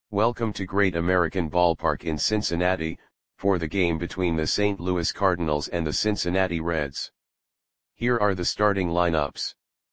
Welcome to Great American Ballpark in Cincinnati, for the game between the St. Louis Cardinals and the Cincinnati Reds. Here are the starting lineups.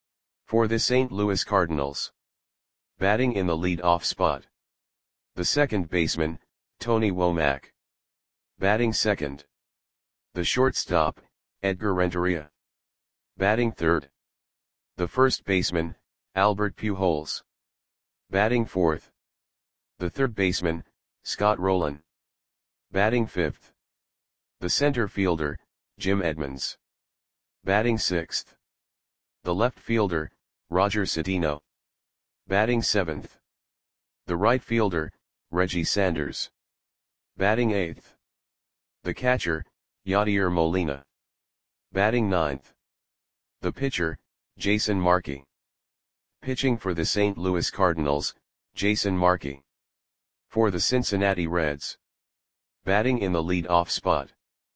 For the St. Louis Cardinals. Batting in the lead-off spot. The second baseman, Tony Womack. Batting second. The shortstop, Edgar Renteria. Batting third. The first baseman, Albert Pujols. Batting fourth. The third baseman, Scott Rolen. Batting fifth. The center fielder, Jim Edmonds. Batting sixth. The left fielder, Roger Cedeno. Batting seventh. The right fielder, Reggie Sanders. Batting eighth. The catcher, Yadier Molina. Batting ninth. The pitcher, Jason Markey. Pitching for the St. Louis Cardinals, Jason Markey. For the Cincinnati Reds. Batting in the lead-off spot.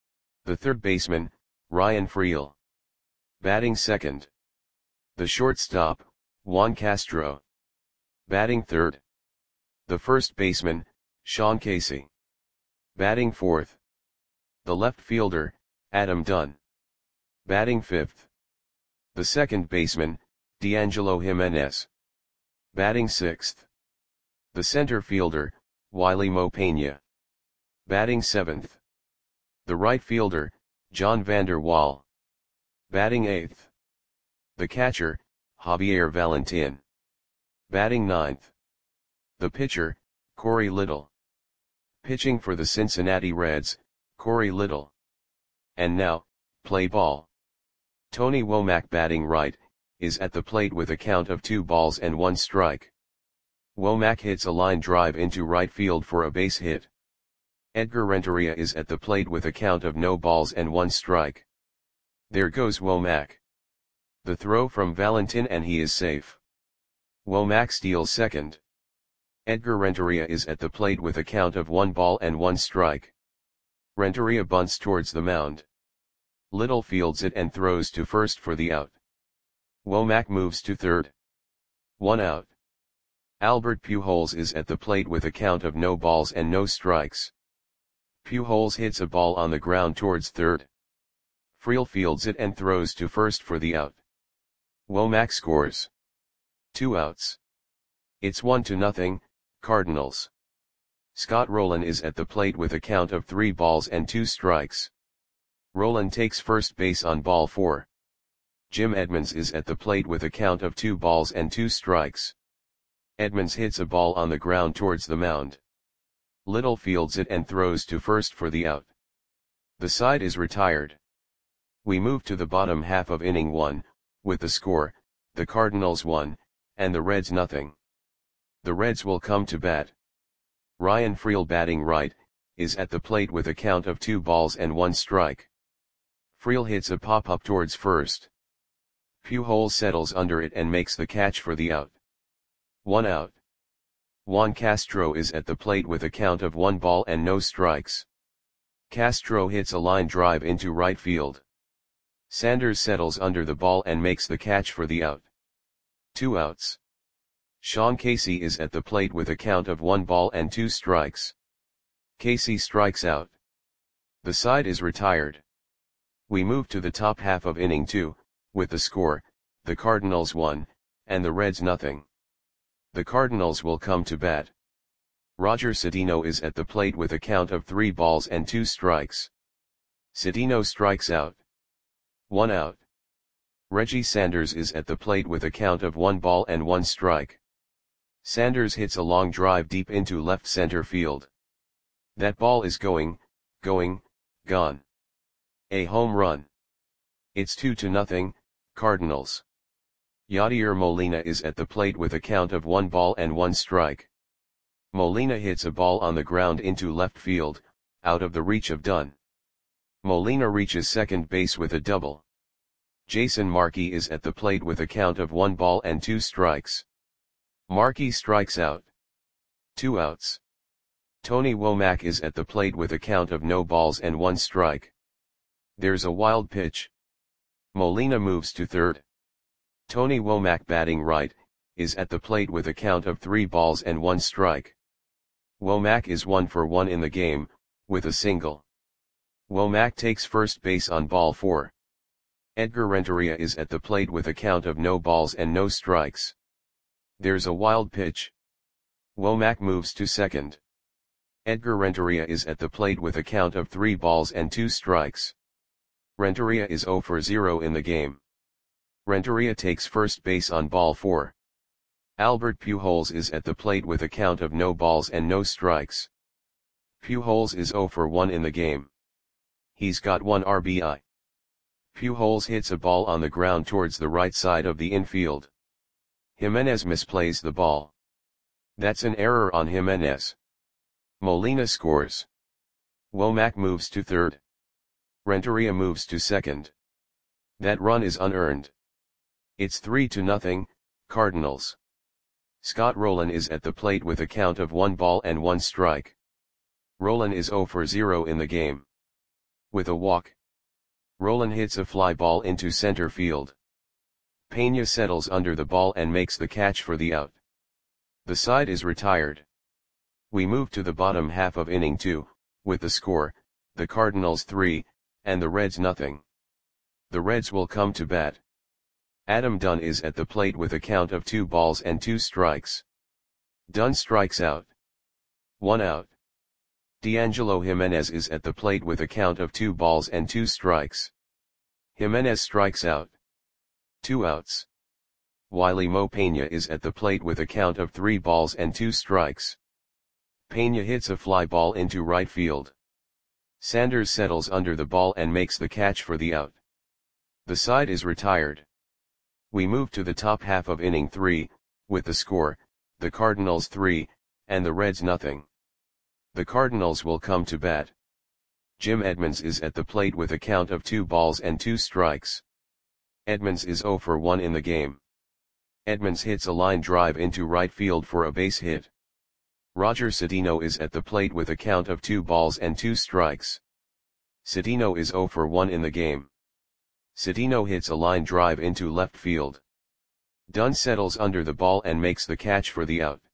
The third baseman, Ryan Freel. Batting second. The shortstop, Juan Castro. Batting third. The first baseman, Sean Casey. Batting fourth. The left fielder, Adam Dunn. Batting fifth. The second baseman, D'Angelo Jimenez. Batting sixth. The center fielder, Wiley Mo Peña. Batting seventh. The right fielder, John Vander Wal. Batting eighth. The catcher, Javier Valentin. Batting ninth. The pitcher, Corey Little. Pitching for the Cincinnati Reds, Corey Little. And now, play ball. Tony Womack batting right, is at the plate with a count of 2-1 strike. Womack hits a line drive into right field for a base hit. Edgar Renteria is at the plate with a count of 0-1 strike. There goes Womack. The throw from Valentin and he is safe. Womack steals second. Edgar Renteria is at the plate with a count of 1-1 strike. Renteria bunts towards the mound. Little fields it and throws to first for the out. Womack moves to third. 1 out. Albert Pujols is at the plate with a count of 0 strikes. Pujols hits a ball on the ground towards third. Freel fields it and throws to first for the out. Womack scores. 2 outs. It's 1-0, Cardinals. Scott Rolen is at the plate with a count of 3-2 strikes. Rolen takes first base on ball 4. Jim Edmonds is at the plate with a count of 2-2 strikes. Edmonds hits a ball on the ground towards the mound. Little fields it and throws to first for the out. The side is retired. We move to the bottom half of inning 1, with the score, the Cardinals 1, and the Reds 0. The Reds will come to bat. Ryan Freel batting right, is at the plate with a count of 2-1 strike. Freel hits a pop-up towards first. Pujols settles under it and makes the catch for the out. 1 out. Juan Castro is at the plate with a count of 1 strikes. Castro hits a line drive into right field. Sanders settles under the ball and makes the catch for the out. 2 outs. Sean Casey is at the plate with a count of 1-2 strikes. Casey strikes out. The side is retired. We move to the top half of inning 2, with the score, the Cardinals 1, and the Reds 0. The Cardinals will come to bat. Roger Cedeno is at the plate with a count of 3-2 strikes. Cedeno strikes out. 1 out. Reggie Sanders is at the plate with a count of 1-1 strike. Sanders hits a long drive deep into left center field. That ball is gone. A home run. It's 2-0, Cardinals. Yadier Molina is at the plate with a count of 1-1 strike. Molina hits a ball on the ground into left field, out of the reach of Dunn. Molina reaches second base with a double. Jason Markey is at the plate with a count of 1-2 strikes. Markey strikes out. 2 outs. Tony Womack is at the plate with a count of 0-1 strike. There's a wild pitch. Molina moves to third. Tony Womack batting right, is at the plate with a count of 3-1 strike. Womack is 1 for 1 in the game, with a single. Womack takes first base on ball 4. Edgar Renteria is at the plate with a count of no balls and no strikes. There's a wild pitch. Womack moves to second. Edgar Renteria is at the plate with a count of 3 balls and 2 strikes. Renteria is 0 for 0 in the game. Renteria takes first base on ball 4. Albert Pujols is at the plate with a count of no balls and no strikes. Pujols is 0 for 1 in the game. He's got 1 RBI. Pujols hits a ball on the ground towards the right side of the infield. Jimenez misplays the ball. That's an error on Jimenez. Molina scores. Womack moves to third. Renteria moves to second. That run is unearned. It's 3-0, Cardinals. Scott Rolen is at the plate with a count of 1 ball and 1 strike. Rolen is 0 for 0 in the game. With a walk. Rolen hits a fly ball into center field. Pena settles under the ball and makes the catch for the out. The side is retired. We move to the bottom half of inning 2, with the score, the Cardinals 3, and the Reds nothing. The Reds will come to bat. Adam Dunn is at the plate with a count of 2 balls and 2 strikes. Dunn strikes out. 1 out. D'Angelo Jimenez is at the plate with a count of 2 balls and 2 strikes. Jimenez strikes out. 2 outs. Wiley Mo Pena is at the plate with a count of 3 balls and 2 strikes. Pena hits a fly ball into right field. Sanders settles under the ball and makes the catch for the out. The side is retired. We move to the top half of inning 3, with the score, the Cardinals 3, and the Reds nothing. The Cardinals will come to bat. Jim Edmonds is at the plate with a count of 2 balls and 2 strikes. Edmonds is 0 for 1 in the game. Edmonds hits a line drive into right field for a base hit. Roger Cedeno is at the plate with a count of 2 balls and 2 strikes. Cedeno is 0 for 1 in the game. Cedeno hits a line drive into left field. Dunn settles under the ball and makes the catch for the out.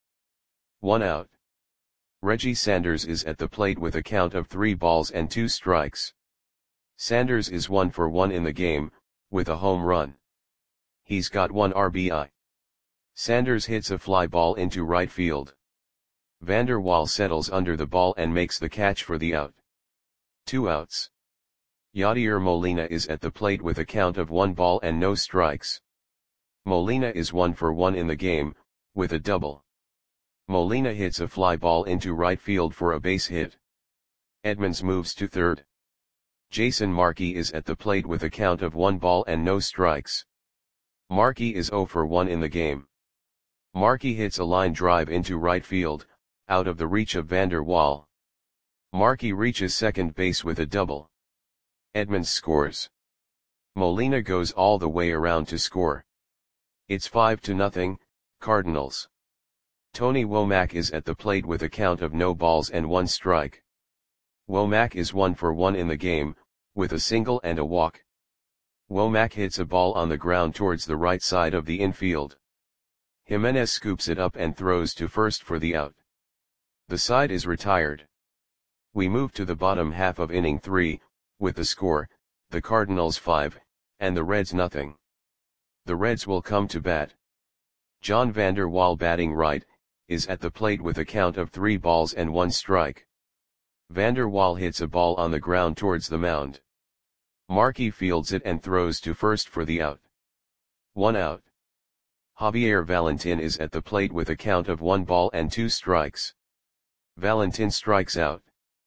1 out. Reggie Sanders is at the plate with a count of 3 balls and 2 strikes. Sanders is 1 for 1 in the game, with a home run. He's got 1 RBI. Sanders hits a fly ball into right field. Vander Waal settles under the ball and makes the catch for the out. 2 outs. Yadier Molina is at the plate with a count of 1 ball and no strikes. Molina is 1 for 1 in the game, with a double. Molina hits a fly ball into right field for a base hit. Edmonds moves to third. Jason Markey is at the plate with a count of 1 ball and no strikes. Markey is 0 for 1 in the game. Markey hits a line drive into right field, out of the reach of Vander Waal. Markey reaches second base with a double. Edmonds scores. Molina goes all the way around to score. It's 5-0, Cardinals. Tony Womack is at the plate with a count of no balls and 1 strike. Womack is 1 for 1 in the game, with a single and a walk. Womack hits a ball on the ground towards the right side of the infield. Jimenez scoops it up and throws to first for the out. The side is retired. We move to the bottom half of inning 3, with the score, the Cardinals 5, and the Reds nothing. The Reds will come to bat. John Vander Waal batting right, is at the plate with a count of 3 balls and 1 strike. Vander Waal hits a ball on the ground towards the mound. Markey fields it and throws to first for the out. 1 out. Javier Valentin is at the plate with a count of 1 ball and 2 strikes. Valentin strikes out.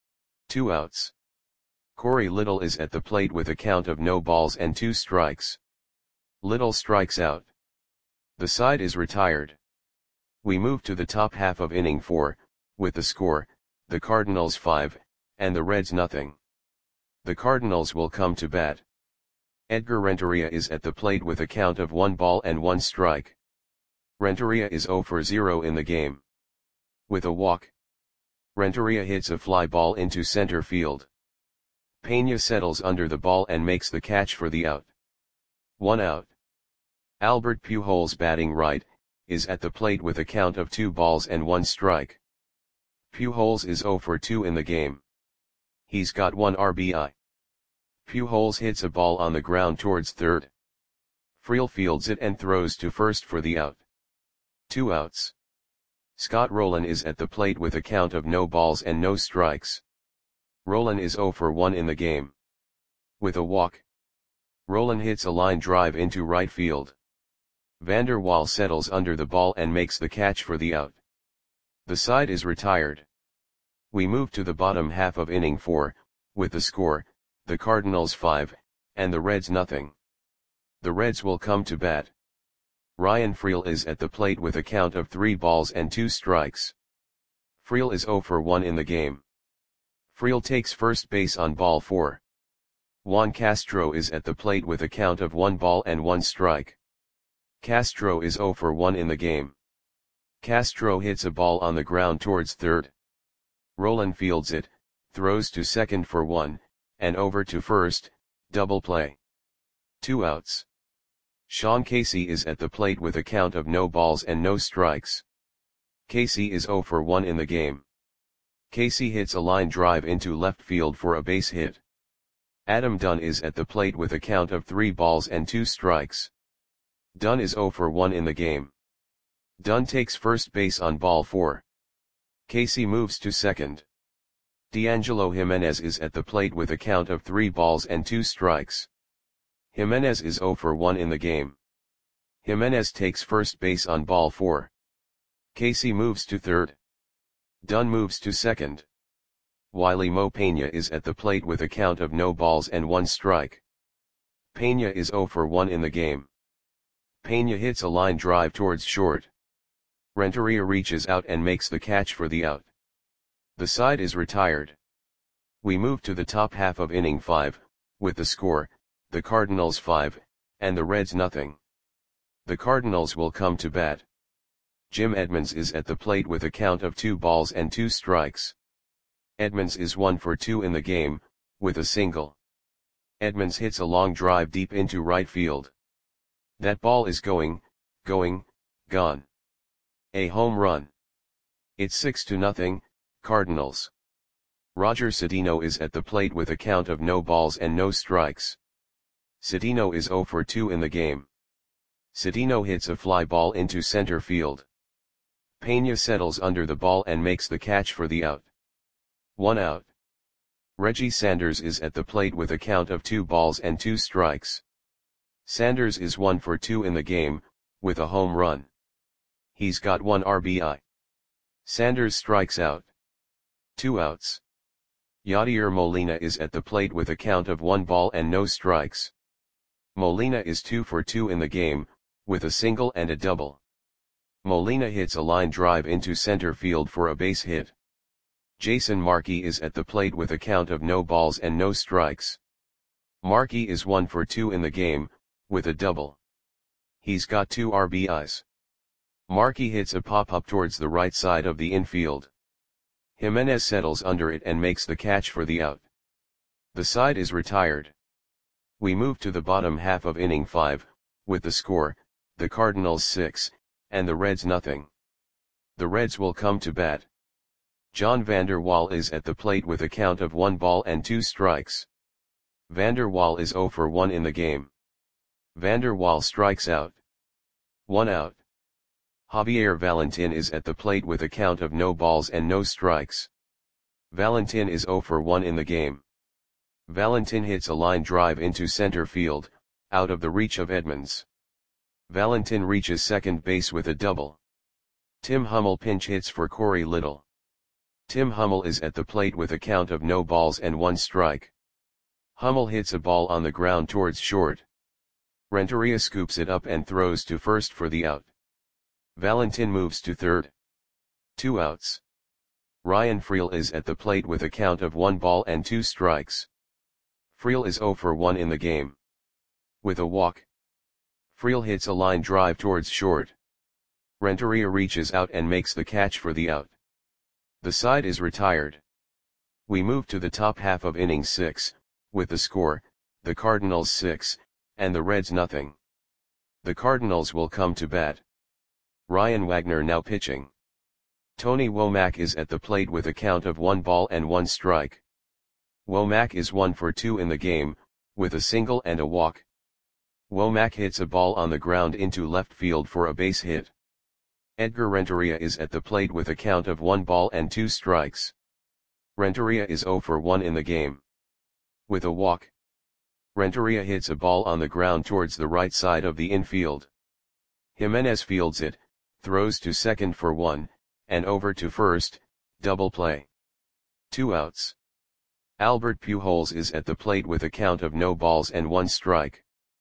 2 outs. Corey Little is at the plate with a count of no balls and 2 strikes. Little strikes out. The side is retired. We move to the top half of inning 4, with the score, the Cardinals 5, and the Reds nothing. The Cardinals will come to bat. Edgar Renteria is at the plate with a count of 1 ball and 1 strike. Renteria is 0 for 0 in the game. With a walk. Renteria hits a fly ball into center field. Pena settles under the ball and makes the catch for the out. 1 out. Albert Pujols batting right, is at the plate with a count of 2 balls and 1 strike. Pujols is 0 for 2 in the game. He's got 1 RBI. Pujols hits a ball on the ground towards third. Friel fields it and throws to first for the out. 2 outs. Scott Rolen is at the plate with a count of no balls and no strikes. Rolen is 0 for 1 in the game. With a walk, Rolen hits a line drive into right field. Vander Waal settles under the ball and makes the catch for the out. The side is retired. We move to the bottom half of inning 4, with the score, the Cardinals 5, and the Reds nothing. The Reds will come to bat. Ryan Friel is at the plate with a count of 3 balls and 2 strikes. Friel is 0 for 1 in the game. Friel takes first base on ball 4. Juan Castro is at the plate with a count of 1 ball and 1 strike. Castro is 0 for 1 in the game. Castro hits a ball on the ground towards third. Rolen fields it, throws to second for 1, and over to first, double play. 2 outs. Sean Casey is at the plate with a count of no balls and no strikes. Casey is 0 for 1 in the game. Casey hits a line drive into left field for a base hit. Adam Dunn is at the plate with a count of 3 balls and 2 strikes. Dunn is 0 for 1 in the game. Dunn takes first base on ball 4. Casey moves to second. D'Angelo Jimenez is at the plate with a count of 3 balls and 2 strikes. Jimenez is 0 for 1 in the game. Jimenez takes first base on ball 4. Casey moves to third. Dunn moves to second. Wiley Mo Peña is at the plate with a count of no balls and 1 strike. Peña is 0 for 1 in the game. Peña hits a line drive towards short. Renteria reaches out and makes the catch for the out. The side is retired. We move to the top half of inning 5, with the score, the Cardinals 5, and the Reds nothing. The Cardinals will come to bat. Jim Edmonds is at the plate with a count of 2 balls and 2 strikes. Edmonds is 1 for 2 in the game, with a single. Edmonds hits a long drive deep into right field. That ball is going, gone. A home run. It's 6-0, Cardinals. Roger Cedeno is at the plate with a count of no balls and no strikes. Cedeno is 0 for 2 in the game. Cedeno hits a fly ball into center field. Peña settles under the ball and makes the catch for the out. 1 out. Reggie Sanders is at the plate with a count of 2 balls and 2 strikes. Sanders is 1 for 2 in the game, with a home run. He's got 1 RBI. Sanders strikes out. 2 outs. Yadier Molina is at the plate with a count of 1 ball and no strikes. Molina is 2 for 2 in the game, with a single and a double. Molina hits a line drive into center field for a base hit. Jason Markey is at the plate with a count of no balls and no strikes. Markey is 1 for 2 in the game, with a double. He's got 2 RBIs. Markey hits a pop-up towards the right side of the infield. Jimenez settles under it and makes the catch for the out. The side is retired. We move to the bottom half of inning 5, with the score, the Cardinals 6, and the Reds nothing. The Reds will come to bat. John Vander Waal is at the plate with a count of 1 ball and 2 strikes. Vander Waal is 0 for 1 in the game. Vander Waal strikes out. 1 out. Javier Valentin is at the plate with a count of no balls and no strikes. Valentin is 0 for 1 in the game. Valentin hits a line drive into center field, out of the reach of Edmonds. Valentin reaches second base with a double. Tim Hummel pinch hits for Corey Little. Tim Hummel is at the plate with a count of no balls and 1 strike. Hummel hits a ball on the ground towards short. Renteria scoops it up and throws to first for the out. Valentin moves to third. 2 outs. Ryan Friel is at the plate with a count of 1 ball and 2 strikes. Friel is 0 for 1 in the game. With a walk, Friel hits a line drive towards short. Renteria reaches out and makes the catch for the out. The side is retired. We move to the top half of inning 6, with the score, the Cardinals 6, and the Reds nothing. The Cardinals will come to bat. Ryan Wagner now pitching. Tony Womack is at the plate with a count of 1 ball and 1 strike. Womack is 1 for 2 in the game, with a single and a walk. Womack hits a ball on the ground into left field for a base hit. Edgar Renteria is at the plate with a count of 1 ball and 2 strikes. Renteria is 0 for 1 in the game. With a walk. Renteria hits a ball on the ground towards the right side of the infield. Jimenez fields it, throws to second for 1, and over to first, double play. 2 outs. Albert Pujols is at the plate with a count of no balls and 1 strike.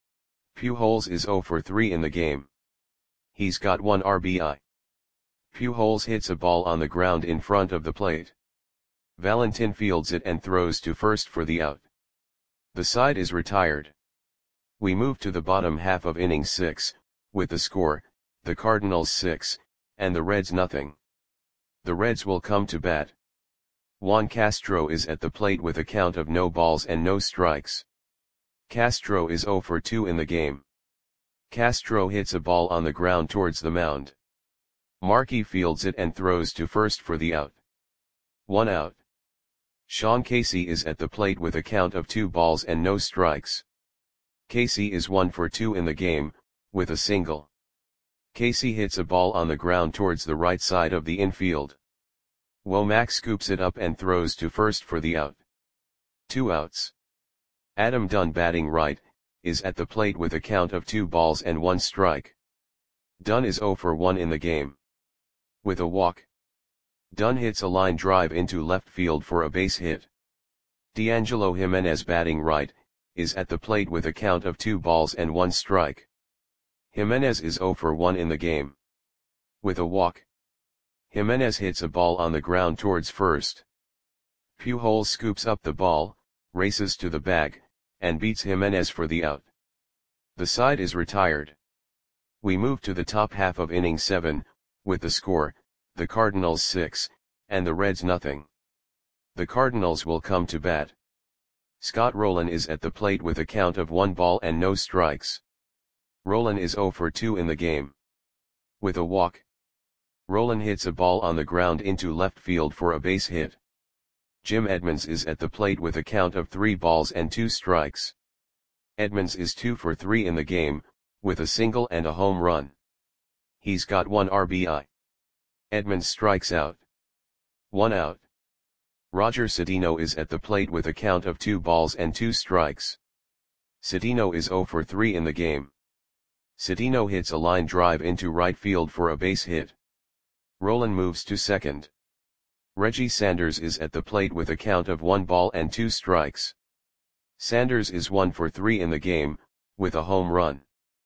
Pujols is 0 for 3 in the game. He's got 1 RBI. Pujols hits a ball on the ground in front of the plate. Valentin fields it and throws to first for the out. The side is retired. We move to the bottom half of inning 6, with the score, the Cardinals 6, and the Reds nothing. The Reds will come to bat. Juan Castro is at the plate with a count of no balls and no strikes. Castro is 0 for 2 in the game. Castro hits a ball on the ground towards the mound. Markey fields it and throws to first for the out. 1 out. Sean Casey is at the plate with a count of 2 balls and no strikes. Casey is 1 for 2 in the game, with a single. Casey hits a ball on the ground towards the right side of the infield. Womack scoops it up and throws to first for the out. 2 outs. Adam Dunn batting right, is at the plate with a count of 2 balls and 1 strike. Dunn is 0 for 1 in the game. With a walk. Dunn hits a line drive into left field for a base hit. D'Angelo Jimenez batting right, is at the plate with a count of 2 balls and 1 strike. Jimenez is 0 for 1 in the game. With a walk. Jimenez hits a ball on the ground towards first. Pujols scoops up the ball, races to the bag, and beats Jimenez for the out. The side is retired. We move to the top half of inning 7, with the score, the Cardinals 6, and the Reds nothing. The Cardinals will come to bat. Scott Rolen is at the plate with a count of 1 ball and no strikes. Rolen is 0 for 2 in the game. With a walk. Rolen hits a ball on the ground into left field for a base hit. Jim Edmonds is at the plate with a count of 3 balls and 2 strikes. Edmonds is 2 for 3 in the game, with a single and a home run. He's got 1 RBI. Edmonds strikes out. 1 out. Roger Cedeno is at the plate with a count of 2 balls and 2 strikes. Cedeno is 0 for 3 in the game. Cedeno hits a line drive into right field for a base hit. Rolen moves to second. Reggie Sanders is at the plate with a count of 1 ball and 2 strikes. Sanders is 1 for 3 in the game, with a home run.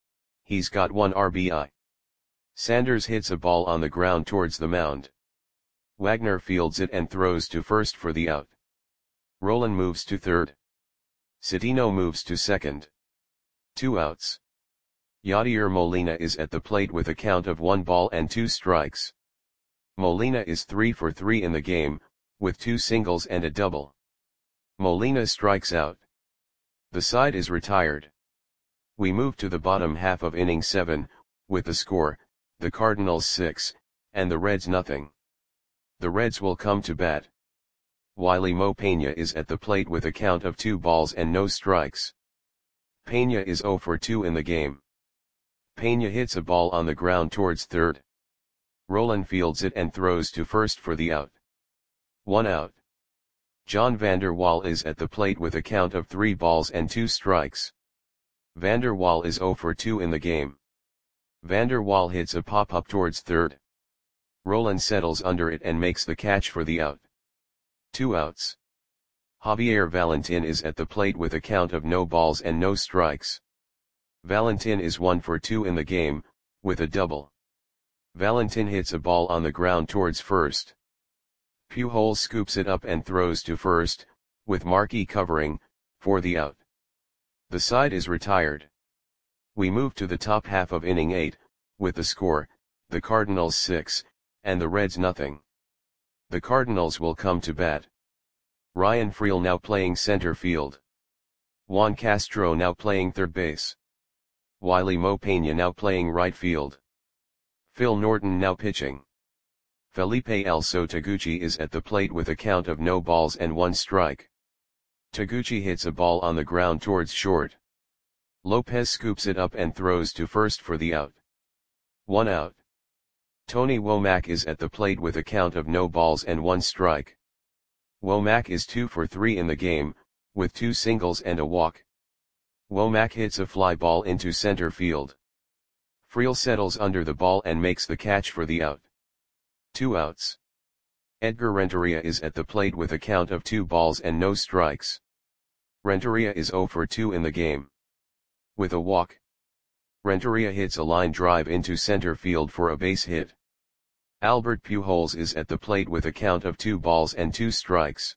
He's got 1 RBI. Sanders hits a ball on the ground towards the mound. Wagner fields it and throws to first for the out. Rolen moves to third. Cedeno moves to second. 2 outs. Yadier Molina is at the plate with a count of 1 ball and 2 strikes. Molina is 3 for 3 in the game, with 2 singles and a double. Molina strikes out. The side is retired. We move to the bottom half of inning 7, with the score, the Cardinals 6, and the Reds nothing. The Reds will come to bat. Wiley Mo Peña is at the plate with a count of 2 balls and no strikes. Peña is 0 for 2 in the game. Peña hits a ball on the ground towards third. Rolen fields it and throws to first for the out. 1 out. John Vander Wal is at the plate with a count of 3 balls and 2 strikes. Vander Wal is 0 for 2 in the game. Vander Wal hits a pop-up towards third. Rolen settles under it and makes the catch for the out. 2 outs. Javier Valentin is at the plate with a count of no balls and no strikes. Valentin is 1 for 2 in the game, with a double. Valentin hits a ball on the ground towards first. Pujols scoops it up and throws to first, with Markey covering, for the out. The side is retired. We move to the top half of inning 8, with the score, the Cardinals 6, and the Reds nothing. The Cardinals will come to bat. Ryan Freel now playing center field. Juan Castro now playing third base. Wiley Mo Peña now playing right field. Phil Norton now pitching. Felipe Elso Taguchi is at the plate with a count of no balls and 1 strike. Taguchi hits a ball on the ground towards short. Lopez scoops it up and throws to first for the out. 1 out. Tony Womack is at the plate with a count of no balls and 1 strike. Womack is 2 for 3 in the game, with 2 singles and a walk. Womack hits a fly ball into center field. Friel settles under the ball and makes the catch for the out. 2 outs. Edgar Renteria is at the plate with a count of 2 balls and no strikes. Renteria is 0 for 2 in the game. With a walk, Renteria hits a line drive into center field for a base hit. Albert Pujols is at the plate with a count of 2 balls and 2 strikes.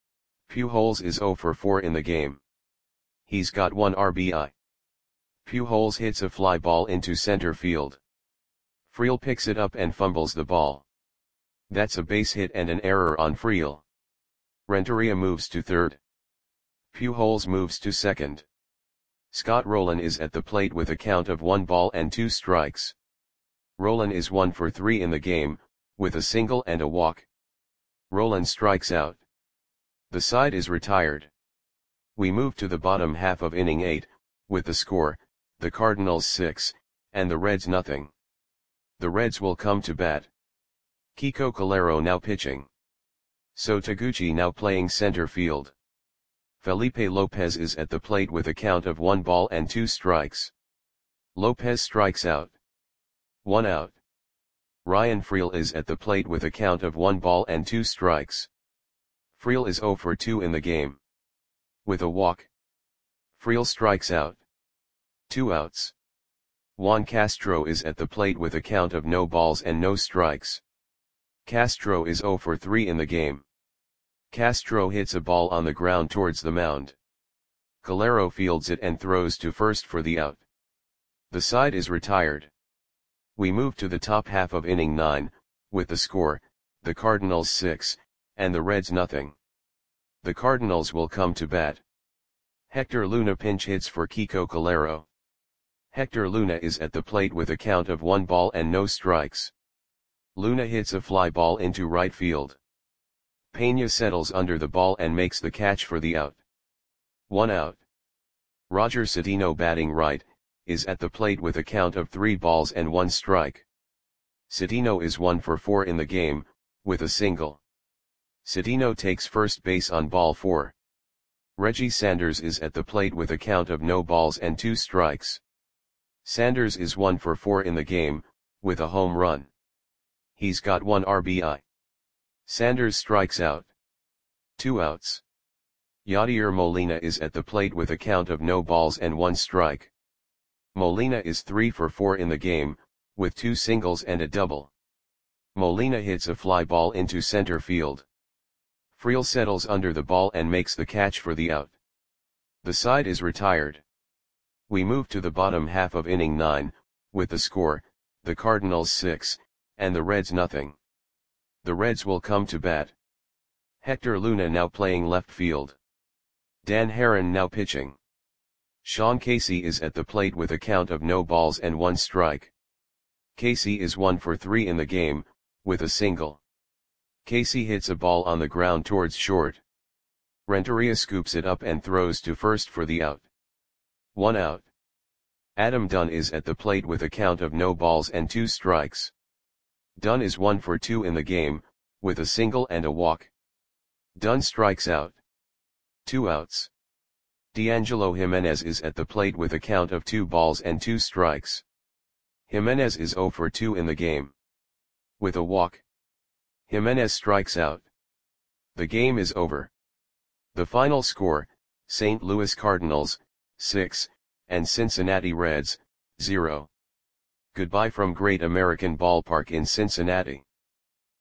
Pujols is 0 for 4 in the game. He's got 1 RBI. Pujols hits a fly ball into center field. Friel picks it up and fumbles the ball. That's a base hit and an error on Friel. Renteria moves to third. Pujols moves to second. Scott Rolen is at the plate with a count of 1 ball and 2 strikes. Rolen is 1 for 3 in the game, with a single and a walk. Rolen strikes out. The side is retired. We move to the bottom half of inning 8, with the score, the Cardinals 6, and the Reds nothing. The Reds will come to bat. Kiko Calero now pitching. So Taguchi now playing center field. Felipe Lopez is at the plate with a count of 1 ball and 2 strikes. Lopez strikes out. 1 out. Ryan Friel is at the plate with a count of 1 ball and 2 strikes. Friel is 0 for 2 in the game. With a walk, Friel strikes out. 2 outs. Juan Castro is at the plate with a count of no balls and no strikes. Castro is 0 for 3 in the game. Castro hits a ball on the ground towards the mound. Calero fields it and throws to first for the out. The side is retired. We move to the top half of inning 9, with the score, the Cardinals 6, and the Reds nothing. The Cardinals will come to bat. Hector Luna pinch hits for Kiko Calero. Hector Luna is at the plate with a count of 1 ball and no strikes. Luna hits a fly ball into right field. Peña settles under the ball and makes the catch for the out. 1 out. Roger Cedeno batting right, is at the plate with a count of 3 balls and 1 strike. Cedeno is 1 for 4 in the game, with a single. Cedeno takes first base on ball 4. Reggie Sanders is at the plate with a count of no balls and 2 strikes. Sanders is 1 for 4 in the game, with a home run. He's got 1 RBI. Sanders strikes out. 2 outs. Yadier Molina is at the plate with a count of no balls and 1 strike. Molina is 3 for 4 in the game, with 2 singles and a double. Molina hits a fly ball into center field. Friel settles under the ball and makes the catch for the out. The side is retired. We move to the bottom half of inning 9, with the score, the Cardinals 6, and the Reds nothing. The Reds will come to bat. Hector Luna now playing left field. Dan Haren now pitching. Sean Casey is at the plate with a count of no balls and 1 strike. Casey is 1 for 3 in the game, with a single. Casey hits a ball on the ground towards short. Renteria scoops it up and throws to first for the out. 1 out. Adam Dunn is at the plate with a count of no balls and 2 strikes. Dunn is 1 for 2 in the game, with a single and a walk. Dunn strikes out. 2 outs. D'Angelo Jimenez is at the plate with a count of 2 balls and 2 strikes. Jimenez is 0 for 2 in the game. With a walk, Jimenez strikes out. The game is over. The final score, St. Louis Cardinals, 6, and Cincinnati Reds, 0. Goodbye from Great American Ballpark in Cincinnati.